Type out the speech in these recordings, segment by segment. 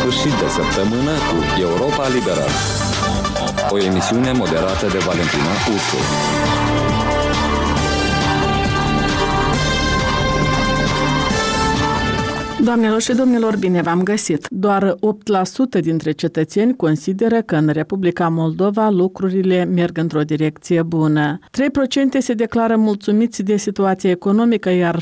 sfârșit de săptămână cu Europa Liberă. O emisiune moderată de Valentina Ursu. Doamnelor și domnilor, bine v-am găsit! Doar 8% dintre cetățeni consideră că în Republica Moldova lucrurile merg într-o direcție bună. 3% se declară mulțumiți de situația economică, iar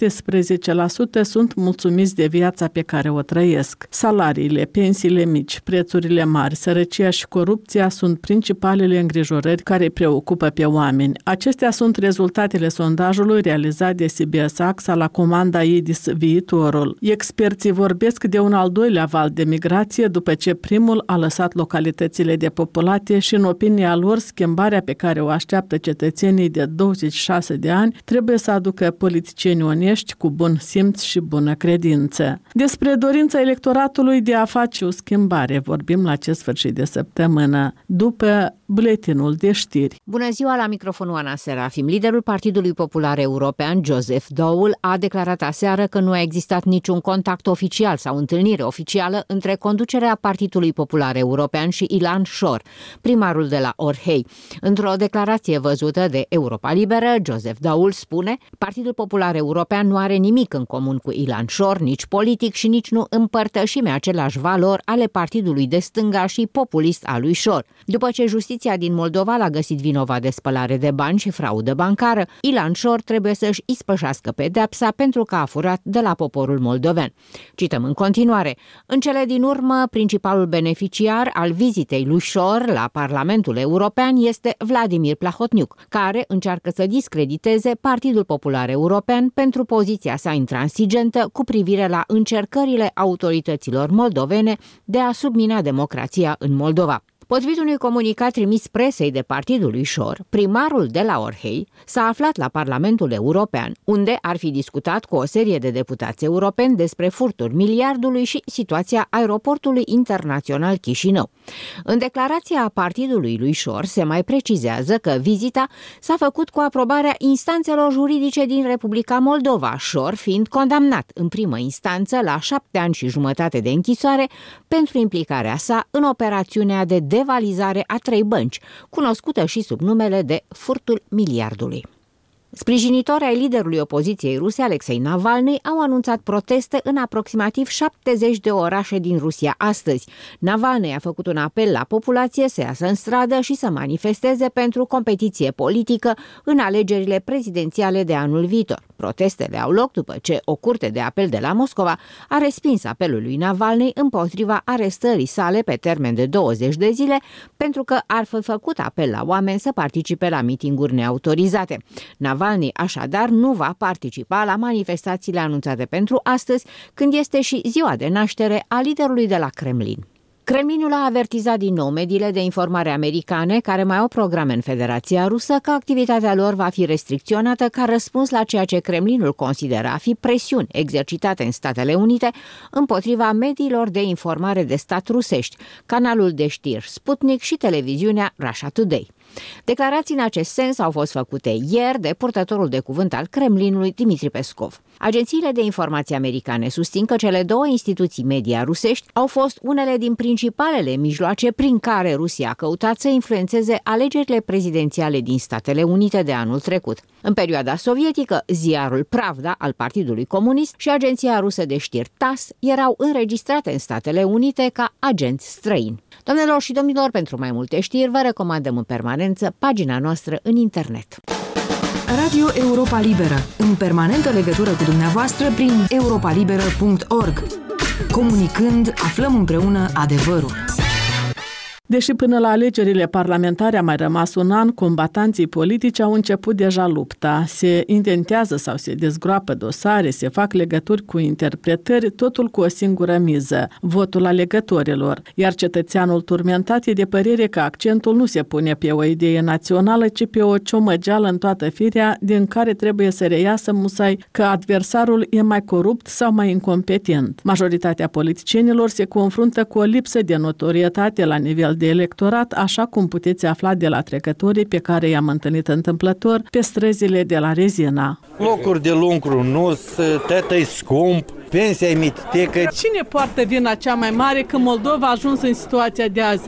17% sunt mulțumiți de viața pe care o trăiesc. Salariile, pensiile mici, prețurile mari, sărăcia și corupția sunt principalele îngrijorări care preocupă pe oameni. Acestea sunt rezultatele sondajului realizat de CBS AXA la comanda IDIS Viitorul. Experții vorbesc de un al doilea val de migrație după ce primul a lăsat localitățile depopulate și, în opinia lor, schimbarea pe care o așteaptă cetățenii de 26 de ani trebuie să aducă politicieni onești cu bun simț și bună credință. Despre dorința electoratului de a face o schimbare vorbim la acest sfârșit de săptămână, după buletinul de știri. Bună ziua, la microfonul Ana Serafim. Liderul Partidului Popular European, Joseph Daul, a declarat aseară că nu a existat niciun contact oficial sau întâlnire oficială între conducerea Partidului Popular European și Ilan Șor, primarul de la Orhei. Într-o declarație văzută de Europa Liberă, Joseph Daul spune: Partidul Popular European nu are nimic în comun cu Ilan Șor, nici politic și nici nu împărtășime aceleași valori ale partidului de stânga și populist al lui Șor. După ce justiția din Moldova l-a găsit vinovat de spălare de bani și fraudă bancară, Ilan Șor trebuie să-și ispășească pedeapsa pentru că a furat de la poporul moldoven. Cităm în continuare: în cele din urmă, principalul beneficiar al vizitei lui Șor la Parlamentul European este Vladimir Plahotniuc, care încearcă să discrediteze Partidul Popular European pentru poziția sa intransigentă cu privire la încercările autorităților moldovene de a submina democrația în Moldova. Potrivit unui comunicat trimis presei de partidul lui Șor, primarul de la Orhei s-a aflat la Parlamentul European, unde ar fi discutat cu o serie de deputați europeni despre furturi miliardului și situația aeroportului internațional Chișinău. În declarația partidului lui Șor se mai precizează că vizita s-a făcut cu aprobarea instanțelor juridice din Republica Moldova, Șor fiind condamnat în primă instanță la 7 ani și jumătate de închisoare pentru implicarea sa în operațiunea de devalizare a 3 bănci, cunoscută și sub numele de furtul miliardului. Sprijinitori ai liderului opoziției ruse, Alexei Navalny, au anunțat proteste în aproximativ 70 de orașe din Rusia astăzi. Navalny a făcut un apel la populație să iasă în stradă și să manifesteze pentru competiție politică în alegerile prezidențiale de anul viitor. Protestele au loc după ce o curte de apel de la Moscova a respins apelul lui Navalny împotriva arestării sale pe termen de 20 de zile pentru că ar fi făcut apel la oameni să participe la mitinguri neautorizate. Navalny așadar nu va participa la manifestațiile anunțate pentru astăzi, când este și ziua de naștere a liderului de la Kremlin. Kremlinul a avertizat din nou mediile de informare americane care mai au programe în Federația Rusă că activitatea lor va fi restricționată ca răspuns la ceea ce Kremlinul consideră a fi presiuni exercitate în Statele Unite împotriva mediilor de informare de stat rusești, canalul de știri Sputnik și televiziunea Russia Today. Declarații în acest sens au fost făcute ieri de purtătorul de cuvânt al Kremlinului, Dmitri Peskov. Agențiile de informații americane susțin că cele două instituții media rusești au fost unele din principalele mijloace prin care Rusia a căutat să influențeze alegerile prezidențiale din Statele Unite de anul trecut. În perioada sovietică, ziarul Pravda al Partidului Comunist și agenția rusă de știri TASS erau înregistrate în Statele Unite ca agenți străini. Doamnelor și domnilor, pentru mai multe știri vă recomandăm în permanență pagina noastră în internet. Radio Europa Liberă, în permanentă legătură cu dumneavoastră prin europalibera.org. Comunicând, aflăm împreună adevărul. Deși până la alegerile parlamentare a mai rămas un an, combatanții politici au început deja lupta. Se intentează sau se dezgroapă dosare, se fac legături cu interpretări, totul cu o singură miză, votul alegătorilor. Iar cetățeanul turmentat e de părere că accentul nu se pune pe o idee națională, ci pe o ciomăgeală în toată firea, din care trebuie să reiasă musai că adversarul e mai corupt sau mai incompetent. Majoritatea politicienilor se confruntă cu o lipsă de notorietate la nivel de electorat, așa cum puteți afla de la trecătorii pe care i-am întâlnit întâmplător pe străzile de la Rezina. Locuri de lucru nu, tătă-i scump, pensia e mitecă. Cine poartă vina cea mai mare că Moldova a ajuns în situația de azi?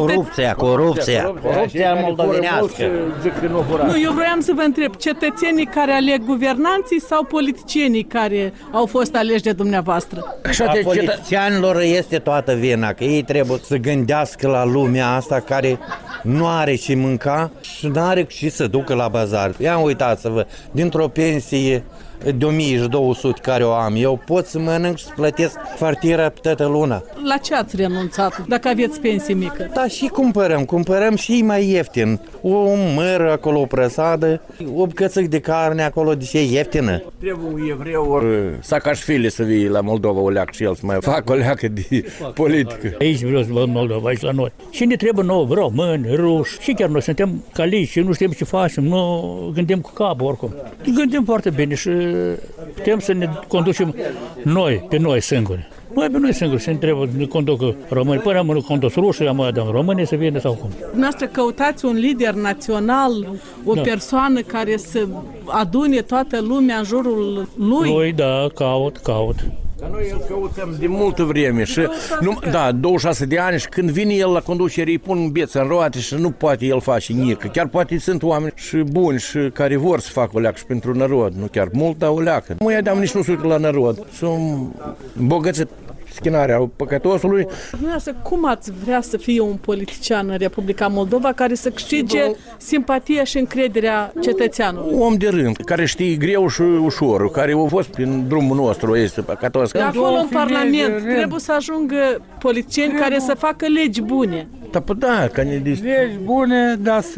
Corupția moldovenească. Nu, eu vroiam să vă întreb, cetățenii care aleg guvernanții sau politicienii care au fost aleși de dumneavoastră? A politicianilor este toată vina, că ei trebuie să gândească la lumea asta care nu are ce mânca și nu are ce să ducă la bazar. Ia uitați-vă, dintr-o pensie de 1200 care o am, eu pot să mănânc și să plătesc cartiera pe toată luna. La ce ați renunțat dacă aveți pensie mică? Da, și cumpărăm și mai ieftin. O mără acolo, o prăsadă, o bucățică de carne acolo, de ce e ieftină. Trebuie un evreu ori Saakashvili să vii la Moldova o leacă și el să mai facă o leacă de politică. Aici vreau să văd Moldova, aici la noi. Și ne trebuie nouă români, ruși, și chiar noi suntem calici și nu știm ce facem, nu gândim cu capul oricum. Gândim foarte bine și putem să ne conducem noi, pe noi singuri. Noi pe noi singuri, să ne trebuie să ne conducă români. Până am condus rușii, am dat românii să vină sau cum. Dumneavoastră căutați un lider național, o persoană care să adune toată lumea în jurul lui? Da, caut. Dar noi îl căutăm de multă vreme și 26 de ani și când vine el la conducere îi pun beță în roate și nu poate el face nimic. Chiar poate sunt oameni și buni și care vor să facă o leacă și pentru narod, nu chiar mult, dar o leacă. Nu i-am nici nu se uită la narod, sunt bogățit schinarea păcătosului. Dumneavoastră, cum ați vrea să fie un politician în Republica Moldova care să câștige simpatia și încrederea cetățeanului? Un om de rând, care știe greu și ușor, care a fost prin drumul nostru, este păcătos. De acolo în Parlament trebuie să ajungă politicieni care să facă legi bune. Da, că ne legi bune, dar să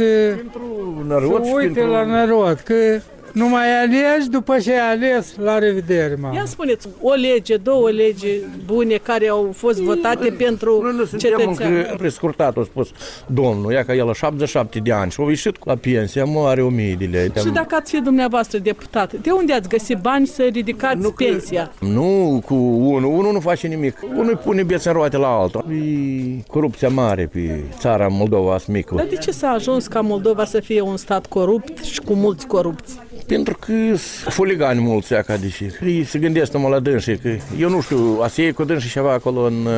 uite la narod, că nu mai alegi după ce ai ales, la revedere, mamă. Ia spuneți, o lege, două legi bune care au fost votate pentru cetățean. Prescurtat, a spus domnul, ia că el la 77 de ani și a ieșit la pensie, are 1000 de lei. Și dacă ați fi dumneavoastră deputat, de unde ați găsit bani să ridicați pensia? Nu cu unul nu face nimic. Unul îi pune bețe în roate la altul. E corupția mare pe țara Moldova mică. Dar de ce s-a ajuns ca Moldova să fie un stat corupt și cu mulți corupți? Pentru că sunt fuligani mulți ca deși. Ei se gândesc numai la dânsii, că eu nu știu, a să iei cu dânsii ceva acolo în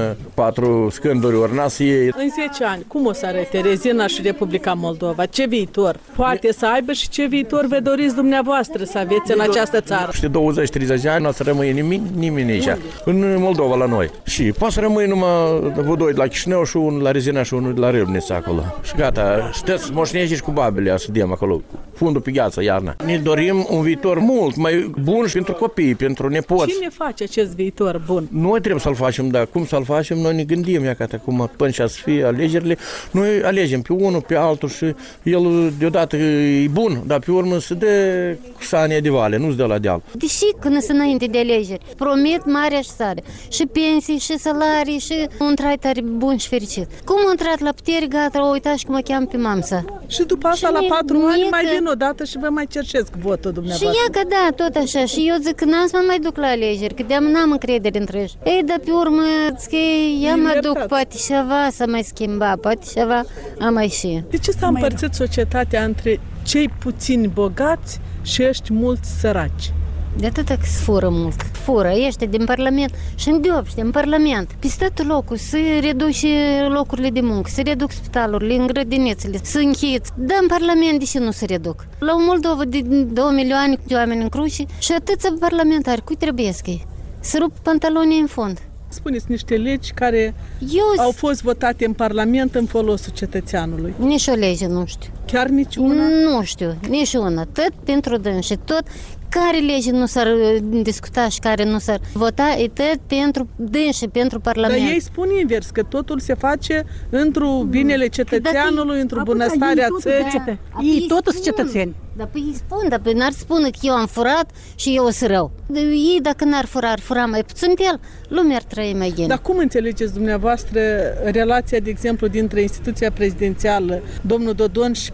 4 scânduri, ori n-a să iei. În 10 ani, cum o să arate Rezina și Republica Moldova? Ce viitor poate să aibă și ce viitor vă doriți dumneavoastră să aveți în această țară? Și 20-30 de ani nu o să rămâie nimeni aici, în Moldova la noi. Și poate să rămâie numai doi la Chișinău și unul la Rezina și unul la Râbnița acolo. Și gata, știți, moșnești cu babele să dăm acolo, fundul pe gheață, iarna. Ne dorim un viitor mult mai bun și pentru copii, pentru nepoți. Cine face acest viitor bun? Noi trebuie să-l facem, dar cum să-l facem? Noi ne gândim, acum, până și să fie alegerile, noi alegem pe unul, pe altul și el deodată e bun, dar pe urmă se dă cu sania de vale, nu se dă la deal. Deși când sunt înainte de alegeri, promit mare așezare, și pensii, și salarii, și un trai tare bun și fericit. Cum am intrat la putere, gata, o uitați și cum mă cheamă pe mamsa. Și după asta, la 4 ani, mai vin o dată și vă mai cerșesc votul dumneavoastră. Și ia că da, tot așa. Și eu zic că n-am să mă mai duc la alegeri, că de-am n-am încredere între ei. Ei, dar pe urmă, zic că ia mă duc, poate ceva să mai schimba, poate ceva am mai și. De ce s-a împărțit societatea între cei puțini bogați și ăști mulți săraci? De atâta că se fură mult. Fură, ăștia din Parlament și îndeopște în Parlament. Pe tot locul se reduce locurile de muncă, se reduc spitalurile, în grădinițele, se închid. Dar în Parlament de ce nu se reduc? La o Moldova de 2 milioane de oameni în cruce și atâția parlamentari, cui trebuie să să rup pantalonii în fund. Spuneți niște legi care au fost votate în Parlament în folosul cetățeanului. Nici o lege nu știu. Chiar niciuna? Nu știu, nici una. Tot pentru dânsi, tot care lege nu s-ar discuta și care nu s-ar vota, e tot pentru dânsi, pentru Parlament. Dar ei spun invers, că totul se face într-o binele cetățeanului, într-o bunăstarea țării. Ei toți sunt cetățeni. Dar pe ei spun, dar pe n-ar spune că eu am furat și eu sunt rău. Ei dacă n-ar fura, ar fura mai puțin pe el, lumea ar trăi mai bine. Dar cum înțelegeți dumneavoastră relația, de exemplu, dintre instituția prezidențială, domnul Dodon și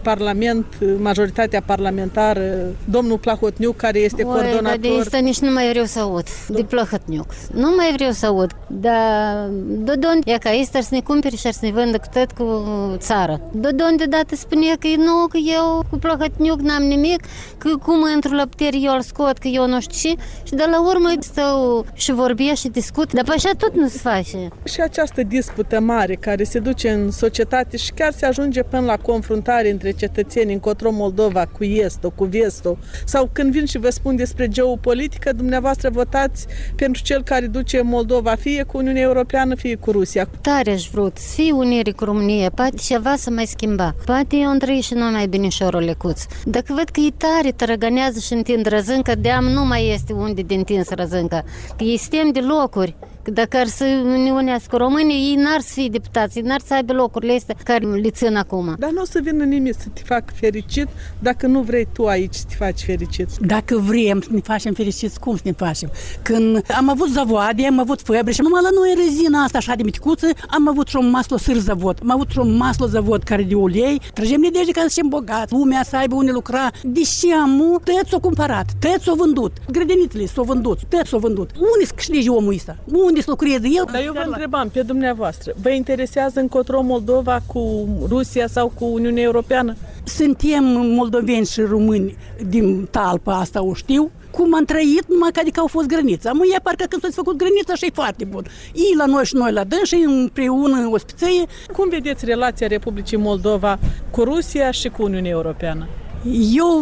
Parlament, majoritatea parlamentară, domnul Plahotniuc, care este coordonator. Dar de asta nici nu mai vreau să aud, de Plahotniuc. Nu mai vreau să aud, dar Dodon, e ca ei ar să ne cumpere și ar să ne vândă cu tot cu țară. Dodon deodată spune că nu, că eu cu Plahotniuc n-am nimic, că cum într-o la putere eu îl scot, că eu nu știu și de la urmă stau și vorbesc și discut, dar pe așa tot nu se face. Și această dispută mare care se duce în societate și chiar se ajunge până la confruntare între cetățeni încotro Moldova cu estul, cu vestul, sau când vin și vă spun despre geopolitică, dumneavoastră votați pentru cel care duce Moldova fie cu Uniunea Europeană, fie cu Rusia. Tare aș vrut să fie unire cu România, poate ceva să mai schimba. Poate eu întrăi și nu mai binișorul lecuț. Dacă văd că e tare tărăgănează și întind răzâncă, de-am nu mai este unde de întins răzâncă. Că ei suntem de locuri. Dacă ar să ne unească românii, ei n-ar să fie deputați, ei n-ar să aibă locurile astea care le țin acum. Dar nu o să vină nimeni să te facă fericit dacă nu vrei tu aici să te faci fericit. Dacă vrem să ne facem fericiți, cum să ne facem? Când am avut zavoade, am avut fabrici, numai la noi rezina asta așa de miticuță, am avut și un maslo sâr zavod, am avut și un maslo zavod care de ulei, trăgem nedejde ca să fim bogați, lumea să aibă unde lucra. Deși am tăți s-o cumpărat, tăți s-o vândut, grădinițele s-o vândut, tăți s-o vândut. Unde să câștige omul ăsta? Unde să lucreze el? Dar eu vă întrebam pe dumneavoastră, vă interesează încotro Moldova cu Rusia sau cu Uniunea Europeană? Suntem moldoveni și români din talpa asta, o știu. Cum am trăit, numai că adică au fost grănița. Măi, parcă când s-a făcut grănița și e foarte bun. Ei la noi și noi la dânsă, împreună în ospițenie. Cum vedeți relația Republicii Moldova cu Rusia și cu Uniunea Europeană? Eu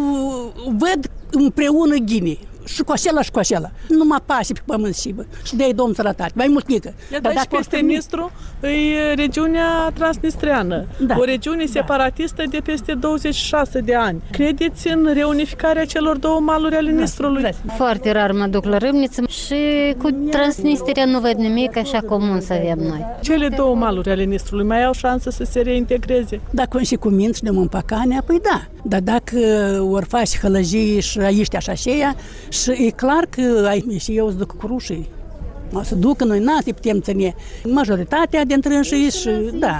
văd împreună ghine. Și cu acela. Numai pași pe pământ și de-ai Domnul sănătate. Mai mult nică. Dar și peste Nistru e regiunea transnistreană. Da. O regiune separatistă de peste 26 de ani. Credeți în reunificarea celor două maluri ale Nistrului? Foarte rar mă duc la Râmniță și cu Transnistria nu văd nimic așa comun să avem noi. Cele două maluri ale Nistrului mai au șansă să se reintegreze? Dacă și cu minți și de Mâmpacanea, păi da. Dar dacă ori faci hălăjii și aici așa și ea, și e clar că și eu îți duc cu rușii. O să ducă, noi n-am să putem ține majoritatea dintre înșii și da.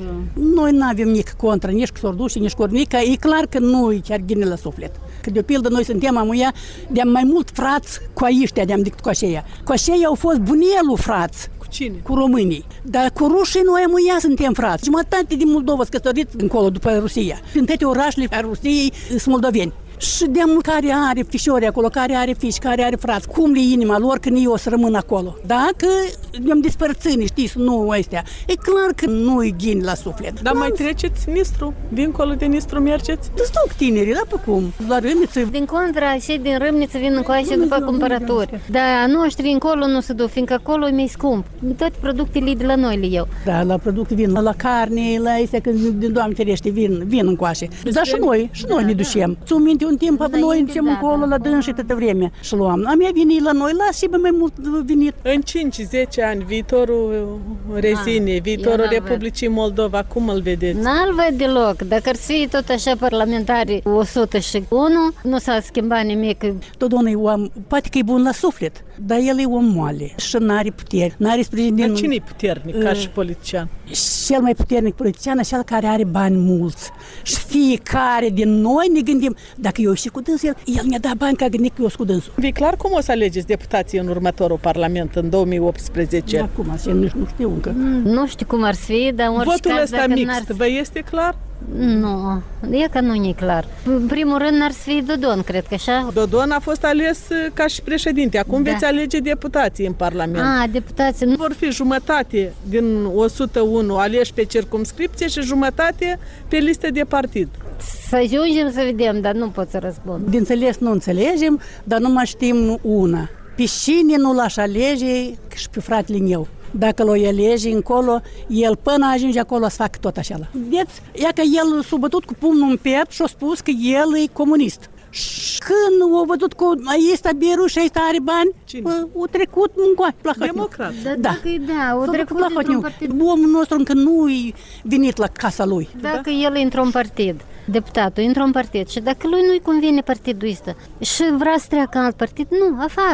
Noi n-avem nici contra, nici cu sorduși, nici cu ornică. E clar că nu e chiar ghine la suflet. Că de pildă noi suntem amuia de mai mult frați cu aiștea de-am decât cu aceia. Cu aceia au fost bunelul frați. Cu cine? Cu românii. Dar cu rușii noi amuia suntem frați. Jumătate din Moldova s-a căsătorit încolo după Rusia. În toate orașele ale Rusiei sunt moldoveni. Și de care are fișori acolo, care are fiși, care are frați, cum le inima lor când ei o să rămân acolo. Dacă ne-am despărțit, știți, nu ăstea. E clar că nu-i ghini la suflet. Dar mai treceți Nistru? Dincolo de Nistru mergeți? Duc tinerii, da, pe cum? La Râmniță. Din contra, cei din Râmniță vin încoace după cumpărături. Dar a noștri încolo nu se duc, fiindcă acolo e mai scump. Toate productele de la noi le iau. Da, la producte vin, la carne, la astea, când din Doamne ferește vin încoace. Dar și noi ne ducem. Ți-o minte un timp, noi suntem încolo la dânsă toată vremea și luam. Am ea venit la noi, las și mai mult venit. În 5-10 ani, viitorul rezinei, viitorul Republicii Moldova, cum îl vedeți? N-l văd deloc. Dacă ar fi tot așa parlamentari 101, nu s-a schimbat nimic. Totdeauna e om, poate că e bun la suflet, dar el e om moale și n-are puteri, n-are sprijin din... Dar cine e puternic ca și politician? Cel mai puternic politician e cel care are bani mulți. Și fiecare din noi ne gândim, dacă eu și cu dânsul, el mi-a dat bani ca gândit că eu cu dânsul. E clar cum o să alegeți deputații în următorul Parlament, în 2018? Acum, nu știu încă. Nu știu cum ar fi, dar votul ăsta mixt, vă este clar? Nu, e că nu e clar. În primul rând n-ar fi Dodon, cred că așa. Dodon a fost ales ca și președinte. Acum veți alege deputații în Parlament. Deputații. Nu vor fi jumătate din 101 aleși pe circumscripție și jumătate pe listă de partid. Să ajungem să vedem, dar nu pot să răspund. De înțeles nu înțelegem, dar nu mai știm una. Pe cine nu l-aș alege și pe fratele meu. Dacă l-o alege încolo, el până ajunge acolo să facă tot așa. Deci, ia că el s-a bătut cu pumnul în piept și a spus că el e comunist. Și când a văzut că ăsta beru și ăsta are bani, a trecut încoace. Democrat. Da, a trecut într-un partid. Omul nostru încă nu e venit la casa lui. Dacă el e într-un partid, deputatul într-un partid și dacă lui nu-i convine partidul ăsta și vrea să treacă în alt partid, nu, afară.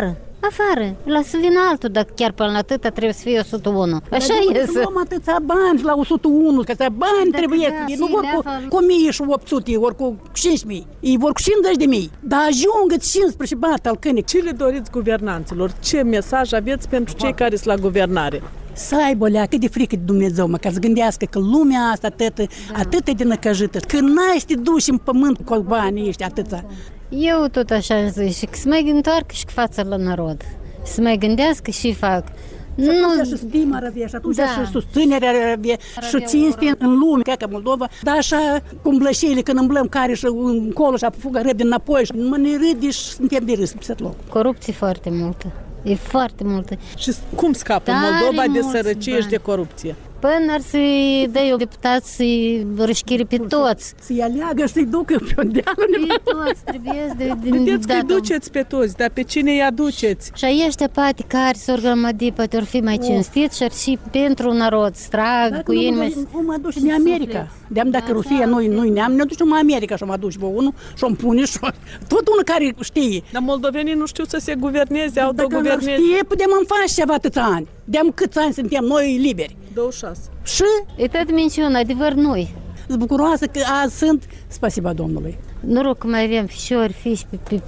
afară. Lasă vină altul, dacă chiar până la atâta trebuie să fie 101. Așa este. Să luăm atâția bani la 101, că ăsta bani trebuie. Ei nu vor cu 1000 și 800, ei vor cu 5000, ei vor cu 50.000. Dar ajungă 15 bani al câine. Ce le doriți guvernanților? Ce mesaj aveți pentru cei care sunt la guvernare? Să aibă cât de frică de Dumnezeu, măcar să gândească că lumea asta atât de năcăjită, că n-ai să te duci în pământ cu banii ăștia atâția. Eu tot așa zic, și că să mai întoarcă și cu fața la narod. Să mai gândească și fac. Și atunci și stima răvie, și atunci și susținerea răvie, și cinste în lume, ca Moldova. Dar așa, cum blășeile, când îmblăm care și încolo și fugă repede înapoi, și mă ne râde și suntem de râs pe loc. Corupție foarte multă. E foarte multă. Și cum scapă Moldova de sărăcie și de corupție? Până ar să-i dă eu deputat să-i rășchire pe toți. Să-i aleagă și să-i ducă pe un dealul. Pe toți trebuie vedeți că-i duceți pe toți, dar pe cine îi aduceți? Și ăștia poate care s-or grămădi, poate or fi mai cinstit și ar fi pentru narod, strag, cu inima. Nu mă duci în America. De-am dacă Rusia nu-i neam, ne ducem în America și mă duci pe unul și-o pune și tot unul care știe. Dar moldovenii nu știu să se guverneze, autoguverneze. Dacă știe, putem în face ceva atâția ani. De-am câți ani suntem noi liberi? 26. Și? E tot minciună, adevăr noi. Sunt bucuroasă că azi sunt, spasiba Domnului. Noroc că mai avem fișori, fiși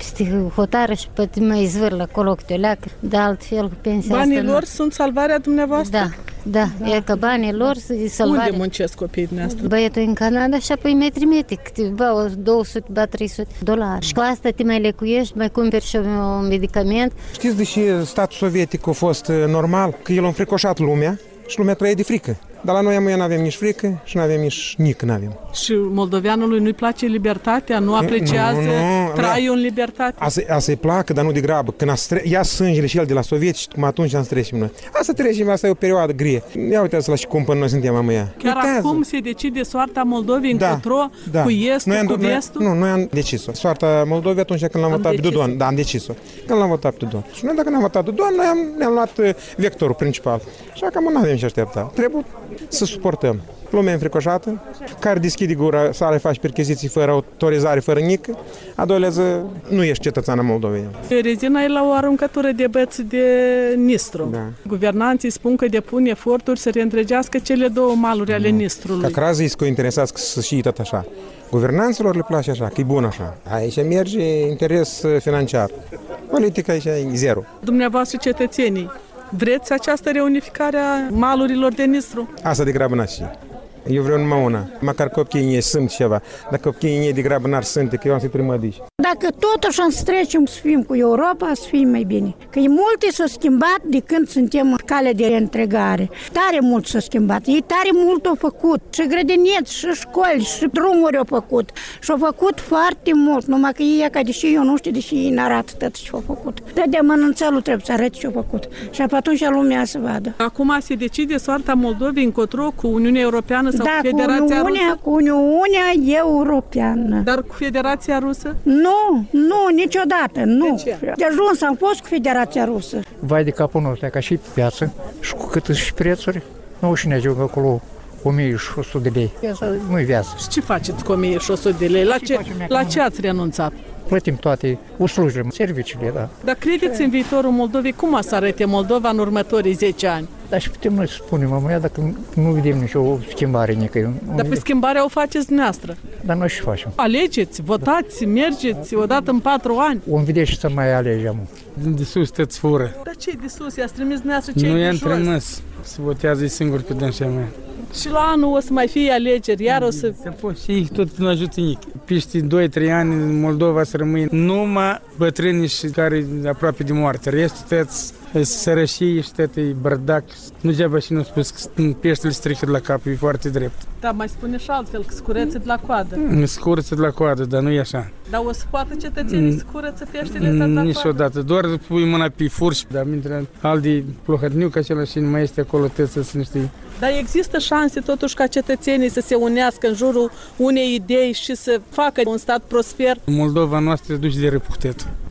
pe hotară și poate mai zvârlă acolo câte o leacă, de altfel cu pensia banii asta. lor sunt salvarea dumneavoastră? Da, e că banii lor sunt salvarea. Unde muncesc copiii dumneavoastră? Băietul în Canada și apoi mai trimite, câteva 200, 300 dolari. Și cu asta te mai lecuiești, mai cumperi și un medicament. Știți de ce statul sovietic a fost normal? Că el a înfricoșat lumea și lumea trăie de frică. Dar la noi nu avem nici frică și nu avem nici nic, nu avem. Și moldoveanului nu-i place libertatea? Nu apreciază traiul în libertate? Asta-i placă, dar nu de grabă. Când ia sângele și el de la sovieti și atunci am trecem noi. Asta trecem, asta e o perioadă grie. Ia uitați la și cum până noi suntem amăia. Chiar acum se decide soarta Moldovei încotro, cu estul, cu vestul? Nu, noi am decis-o. Soarta Moldovei atunci când l-am votat pe Dodon. Da, am decis-o. Când l-am votat pe Dodon. Și noi dacă n-am votat pe Dodon, noi ne-am luat vectorul principal. Și acum nu avem ce aștepta. Trebuie să suportăm. Lumea înfricoșată, care deschide gura, sare faci percheziții fără autorizare, fără nic, a doilea zi nu ești cetățean Moldovei. Rezina e la o aruncătură de băți de Nistru. Da. Guvernanții spun că depun eforturi să reîntregească cele două maluri ale Nistrului. Ca crază îi interesează să și tot așa. Guvernanților le place așa, că e bun așa. Aici merge interes financiar. Politica aici e zero. Dumneavoastră cetățenii, vreți această reunificare a malurilor de Nistru? Asta de grabă n-aș. Eu vreau numai una. Măcar copiii ei sunt ceva. Dacă copiii ei de grabă n-ar sunt, că eu am să-i primădici. Dacă totuși să trecem să fim cu Europa, să fim mai bine. Că e multe s-au schimbat de când suntem în cale de reîntregare. Tare mult s-au schimbat. Ei tare mult au făcut. Și grădiniți, și școli, și drumuri au făcut. Și au făcut foarte mult. Numai că ei, ca deși eu nu știu, deși ei n-arată tot ce au făcut. Dar de mănânțelul trebuie să arăte ce au făcut. Și atunci lumea să vadă. Acum se decide soarta Moldovei încotro cu Uniunea Europeană sau cu Federația Rusă? Cu Uniunea Europeană. Dar cu Federația Rusă? Nu, niciodată, nu. De ce? De ajuns am fost cu Federația Rusă. Vai de capul nostru, ca și pe piață, și cu cât și prețuri, nu și ne ajung acolo 1100 de lei. Nu-i viață. Și ce faceți cu 1100 de lei? La ce ați renunțat? Plătim toate uslugile, serviciile, da. Dar credeți în viitorul Moldovei? Cum o să arate Moldova în următorii 10 ani? Dar și putem noi să spunem, mămâia, dacă nu vedem nicio schimbare nicăieri. Dar pe schimbarea o faceți dumneavoastră. Dar noi și facem. Alegeți, votați, mergeți odată în 4 ani. Om vede și să mai alegem. De sus te-ți fură. Dar ce de sus? I-ați trimis dumneavoastră cei de jos? Nu i-am trimis. Se votează singur pe dânșea mea. Și la anul o să mai fie alegeri, iar o să... Se poate și ei tot nu ajută nici. Peste 2-3 ani în Moldova să rămâne numai bătrâni și care aproape de moarte. Restul tăți sărășii și tăi bărdac. Nu degeaba și nu spus că peștele strică de la cap, e foarte drept. Da, mai spune și altfel, că scureță de la coadă. Scureță de la coadă, dar nu e așa. Dar o să poată cetățenii să curăță peștele de la coadă? Niciodată, doar pui mâna pe furși, dar mintre Aldi Plohărniuc acela și nu mai este acolo, trebuie să știi. Dar există șanse totuși ca cetățenii să se unească în jurul unei idei și să facă un stat prosper? Moldova noastră duce de răputetă.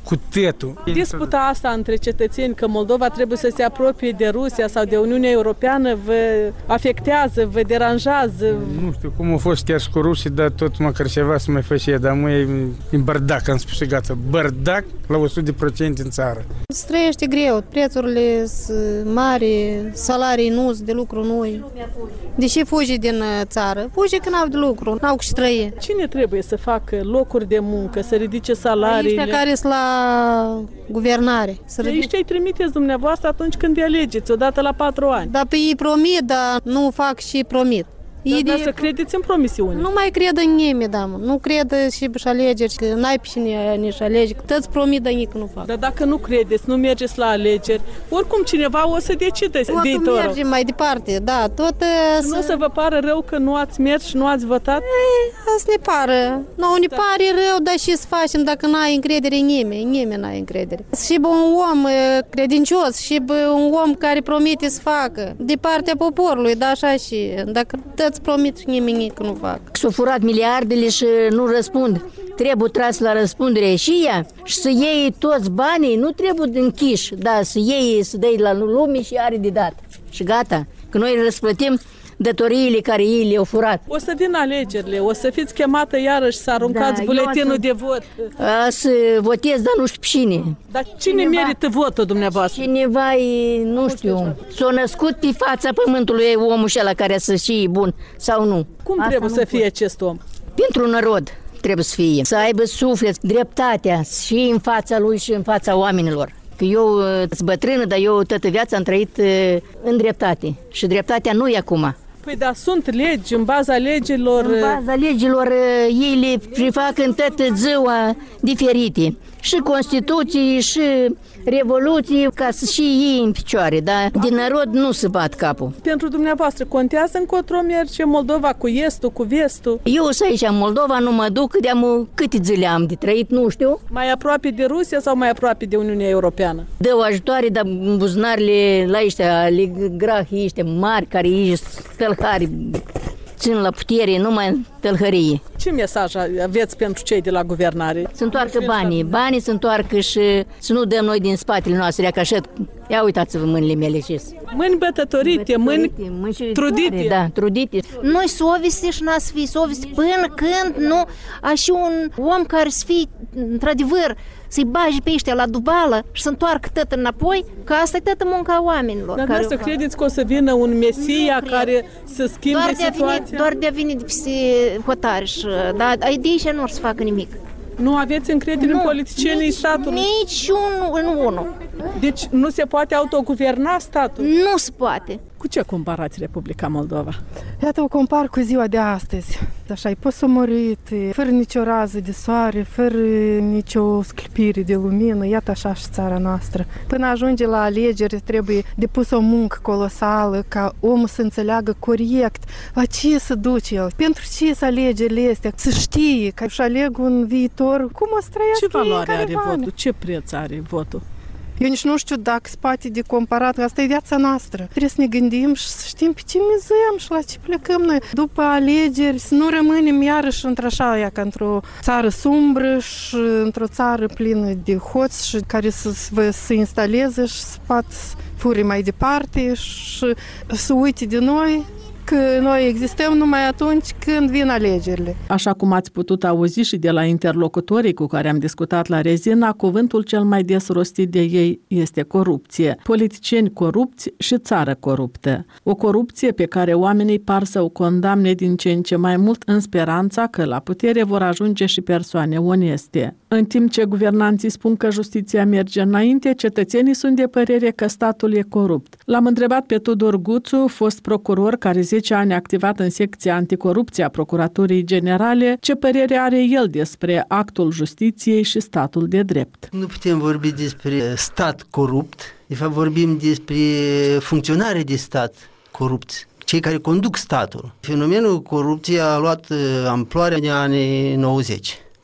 cu tetul. Disputa asta între cetățeni că Moldova trebuie să se apropie de Rusia sau de Uniunea Europeană vă afectează, vă deranjează? Nu știu cum a fost chiar și cu rușii, dar tot măcar ceva să mai făcea, dar măi e bărdac, am spus și gata, bărdac la 100% în țară. Se trăiește greu, prețurile sunt mari, salarii nu sunt de lucru noi. Deși fugi din țară, fugi că n-au de lucru, n-au și trăie. Cine trebuie să facă locuri de muncă, să ridice salariile? Ăștia care sunt la guvernare. Aici îi trimiteți dumneavoastră atunci când îi alegeți, odată la 4 ani. Dar pe ei promit, dar nu fac și promit. Dar să credeți în promisiuni. Nu mai cred în nimeni, da, mă. Nu cred și alegeri, că n-ai pe cine nici alegi, că toți promit, dar nici nu fac. Dar dacă nu credeți, nu mergeți la alegeri, oricum cineva o să decide viitorul. Mergem mai departe, da, tot... Nu o să vă pară rău că nu ați mers și nu ați votat? Asta ne pară. Nu ne pare rău, dar și să facem dacă n-ai încredere în nimeni n-ai încredere. Și un om credincios, și un om care promite să facă, de partea poporului, da, așa și, dacă toți promit și nimeni că nu fac. S-au furat miliardele și nu răspund. Trebuie tras la răspundere și ea și să iei toți banii, nu trebuie închiși, dar să iei, să dai la lume și are de dat. Și gata, că noi răsplătim datoriile care ei le-au furat. O să vină alegerile, o să fiți chemată iarăși să aruncați buletinul de vot. Să votez, dar nu știu cine. Dar cine merită votul dumneavoastră? Cineva e, nu știu, s-a născut pe fața pământului omul ăla care să fie bun sau nu. Cum trebuie să fie acest om? Pentru narod trebuie să fie. Să aibă suflet, dreptatea și în fața lui și în fața oamenilor. Că eu sunt bătrână, dar eu toată viața am trăit în dreptate. Și dreptatea nu e acum. Păi da, sunt legi, în baza legilor... În baza legilor ei le prefac în toată ziua diferite. Și Constituții, și Revoluții, ca să și ei în picioare, dar din narod nu se bat capul. Pentru dumneavoastră contează încotro merge Moldova cu estul, cu vestul? Eu sunt aici în Moldova, nu mă duc, de-am câte zile am de trăit, nu știu. Mai aproape de Rusia sau mai aproape de Uniunea Europeană? Dă ajutoare, dar buzunarele la ăștia, grahii ăștia mari, care ești tălhari, țin la putere, numai tălhărie. Ce mesaj aveți pentru cei de la guvernare? Să întoarcă banii să întoarcă și să nu dăm noi din spatele noastre, ca așa, ia uitați-vă mâinile mele și mâini bătătorite, mâini trudite. Da, trudite. Noi sovesti și n-a să fie sovesti până când nu a și un om care să fie, într-adevăr, să-i bagi pe ăștia la dubală și să întoarcă tot înapoi, că asta e toată munca oamenilor. Dar să credeți că o să vină un Mesia care să schimbe situația? Doar de-a venit peste hotare și, dar de aici nu or să facă nimic. Nu aveți încredere în politicienii statului? Nici unul. Deci nu se poate autoguverna statul? Nu se poate. Cu ce comparați Republica Moldova? Iată, o compar cu ziua de astăzi. Așa, e posomorât, fără nicio rază de soare, fără nicio sclipire de lumină. Iată așa și țara noastră. Până ajunge la alegeri trebuie depus o muncă colosală ca omul să înțeleagă corect la ce se duce el, pentru ce să alegerile astea, să știe că își aleg un viitor, cum o să trăiască. Ce valoare are votul? Ce preț are votul? Eu nici nu știu dacă spate de comparat, asta e viața noastră. Trebuie să ne gândim și să știm pe ce mizăm și la ce plecăm noi. După alegeri, să nu rămânem iarăși într-așa, ca într-o țară sumbră și într-o țară plină de hoți și care să se instaleze și să poată fure mai departe și să uite de noi, că noi existăm numai atunci când vin alegerile. Așa cum ați putut auzi și de la interlocutorii cu care am discutat la Rezina, cuvântul cel mai des rostit de ei este corupție. Politicieni corupți și țară coruptă. O corupție pe care oamenii par să o condamne din ce în ce mai mult în speranța că la putere vor ajunge și persoane oneste. În timp ce guvernanții spun că justiția merge înainte, cetățenii sunt de părere că statul e corupt. L-am întrebat pe Tudor Guțu, fost procuror care 10 ani activat în secția anticorupție a Procuraturii Generale, ce părere are el despre actul justiției și statul de drept. Nu putem vorbi despre stat corupt, de fapt vorbim despre funcționare de stat corupți, cei care conduc statul. Fenomenul corupției a luat amploare de anii 90.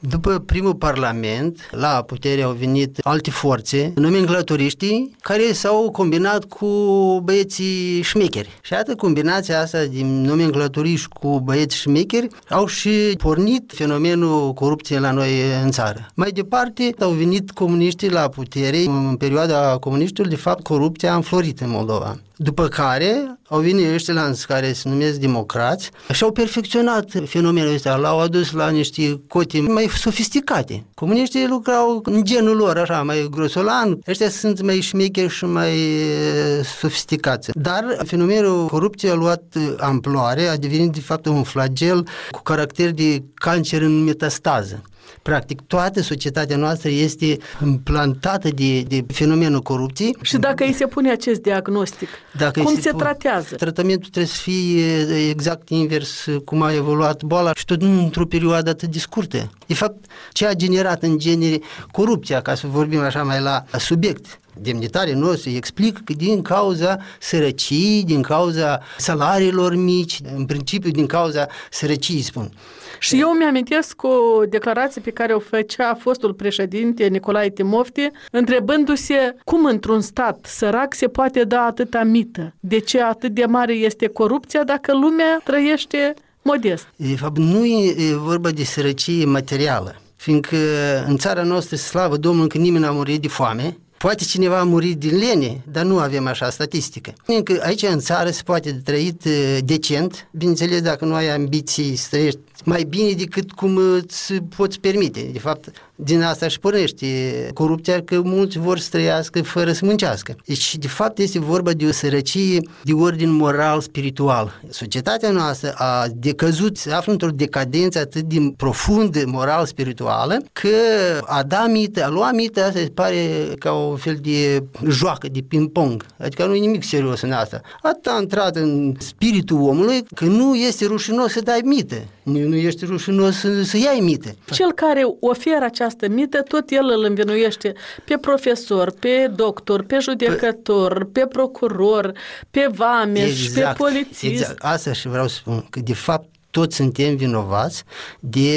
După primul parlament, la putere au venit alte forțe, nomenclaturiștii, care s-au combinat cu băieții șmecheri. Și atât combinația asta din nomenclaturiști cu băieți șmecheri au și pornit fenomenul corupției la noi în țară. Mai departe, au venit comuniștii la putere. În perioada comuniștilor, de fapt, corupția a înflorit în Moldova. După care au venit ăștia care se numesc democrați și au perfecționat fenomenul ăsta, l-au adus la niște cote mai sofisticate. Comuniștii lucrau în genul lor, așa, mai grosolan, ăștia sunt mai șmecheri și mai sofisticați. Dar fenomenul corupției a luat amploare, a devenit de fapt un flagel cu caracter de cancer în metastază. Practic, toată societatea noastră este implantată de fenomenul corupției. Și dacă îi se pune acest diagnostic, cum se tratează? Tratamentul trebuie să fie exact invers cum a evoluat boala și tot într-o perioadă atât de scurtă. De fapt, ce a generat în genere corupția, ca să vorbim așa mai la subiect, demnitarii noștri explică că din cauza sărăciei, din cauza salariilor mici, în principiu din cauza sărăciei, spun. Și eu mi-amintesc o declarație pe care o făcea fostul președinte Nicolae Timofte, întrebându-se cum într-un stat sărac se poate da atâta mită. De ce atât de mare este corupția dacă lumea trăiește modest? De fapt, nu e vorba de sărăcie materială, fiindcă în țara noastră, slavă Domnului, că nimeni n-a murit de foame. Poate cineva a murit din lene, dar nu avem așa statistică. Încă aici în țară se poate trăit decent, bineînțeles dacă nu ai ambiții să trăiești mai bine decât cum îți poți permite. De fapt, din asta își pornește corupția, că mulți vor să trăiască fără să muncească. Deci, de fapt, este vorba de o sărăcie de ordin moral-spiritual. Societatea noastră a decăzut, se află într-o decadență atât de profundă moral-spirituală, că a da mită, a lua mită, asta se pare ca o fel de joacă, de ping-pong. Adică nu e nimic serios în asta. Atât a intrat în spiritul omului că nu este rușinos să dai mită. Nu ești rușinos să iai mită. Cel care oferă această mită, tot el îl învinuiește pe profesor, pe doctor, pe judecător, pe procuror, pe vameș, pe polițist. Exact. Asta și vreau să spun, că de fapt toți suntem vinovați de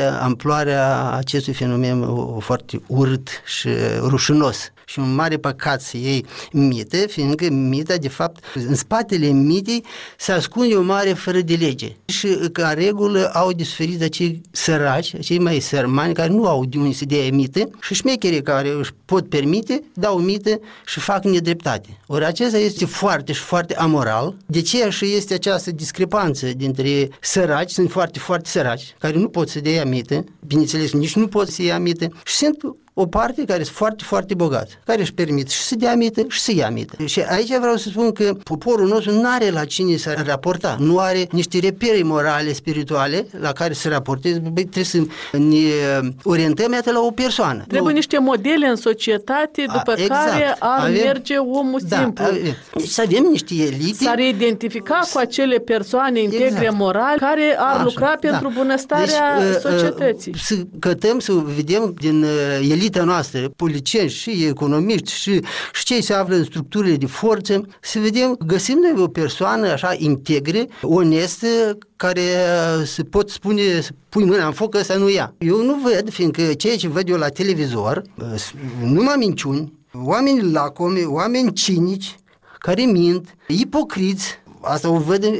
amploarea acestui fenomen foarte urât și rușinos. Și un mare păcat să iei mită, fiindcă mita, de fapt, în spatele mitei se ascunde o mare fără de lege. Și, ca regulă, au de suferit acei săraci, acei mai sărmani, care nu au de unde să dea mită, și șmecherii care își pot permite, dau mită și fac nedreptate. Ori acesta este foarte și foarte amoral. De ce și este această discrepanță dintre săraci, sunt foarte, foarte săraci, care nu pot să dea mită, bineînțeles, nici nu pot să ia mită, și sunt o parte care sunt foarte, foarte bogați, care își permit și să dea mită și să ia mită. Și aici vreau să spun că poporul nostru nu are la cine să raporta, nu are niște repere morale, spirituale la care să raporteze. Trebuie să ne orientăm iată la o persoană. Trebuie niște modele în societate după care ar merge omul simplu. Să avem niște elite. S-ar identifica cu acele persoane integre morale care ar lucra pentru bunăstarea societății. Să cătăm, să vedem din elita noastră, politicieni și economiști și cei se află în structurile de forță, să vedem, găsim noi o persoană așa integre, onestă, care se pot spune, să pui mâna în foc, ăsta nu ia. Eu nu văd, fiindcă ceea ce văd eu la televizor, numai minciuni, oameni lacomi, oameni cinici, care mint, ipocriți. Asta o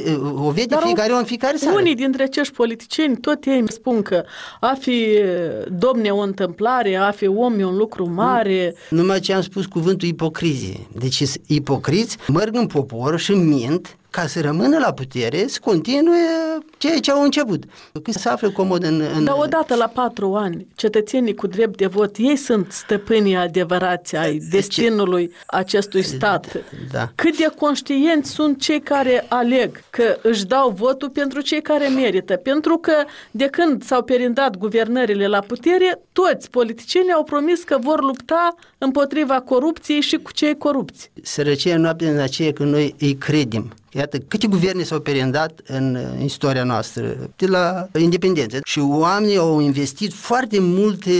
vede fiecare în fiecare seară. Unii dintre acești politicieni, tot ei spun că a fi domne o întâmplare, a fi om e un lucru mare. Numai ce am spus cuvântul ipocrizie. Deci ipocriți merg în popor și mint ca să rămână la putere, să continue ceea ce au început. Când se află comod în... Dar odată la 4 ani, cetățenii cu drept de vot, ei sunt stăpânii adevărați ai destinului acestui stat. Da. Cât de conștienți sunt cei care aleg că își dau votul pentru cei care merită? Pentru că de când s-au perindat guvernările la putere, toți politicienii au promis că vor lupta împotriva corupției și cu cei corupți. Sărăcia nu apare aceea că noi îi credem. Iată, câte guverne s-au perindat în istoria noastră, de la independență. Și oamenii au investit foarte multe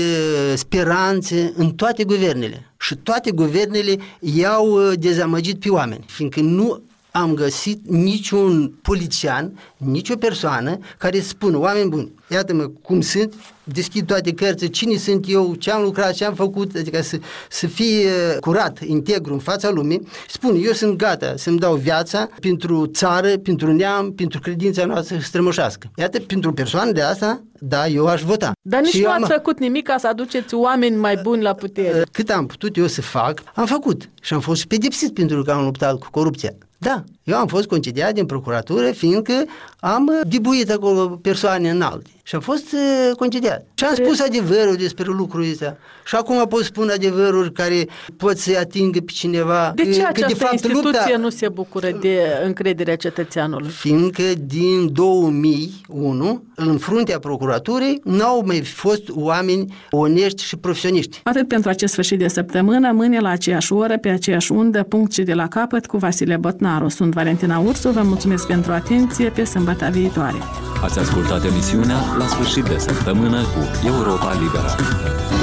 speranțe în toate guvernele. Și toate guvernele i-au dezamăgit pe oameni, fiindcă nu am găsit niciun polițian, nicio persoană care spune, oameni buni, iată-mă cum sunt, deschid toate cărțile, cine sunt eu, ce am lucrat, ce am făcut, adică să fie curat, integru în fața lumii, spun, eu sunt gata să-mi dau viața pentru țară, pentru neam, pentru credința noastră strămoșească. Iată, pentru persoane de asta, da, eu aș vota. Dar nici nu ați făcut nimic ca să aduceți oameni mai buni la putere. Cât am putut eu să fac, am făcut și am fost pedepsit pentru că am luptat cu corupția. Da, eu am fost concediat din procuratură fiindcă am dibuit acolo persoane înalte și am fost concediat. Și am spus adevărul despre lucrurile astea. Și acum pot spune adevăruri care pot să atingă pe cineva. De ce această instituție nu se bucură de încrederea cetățeanului? Fiindcă din 2001, în fruntea procuraturii, n-au mai fost oameni onești și profesioniști. Atât pentru acest sfârșit de săptămână, mâine la aceeași oră, pe aceeași undă, punct și de la capăt cu Vasile Botnaru. Sunt Valentina Ursu, vă mulțumesc pentru atenție, pe sâmbătă viitoare. Ați ascultat emisiunea La sfârșit de săptămână cu Europa Liberă.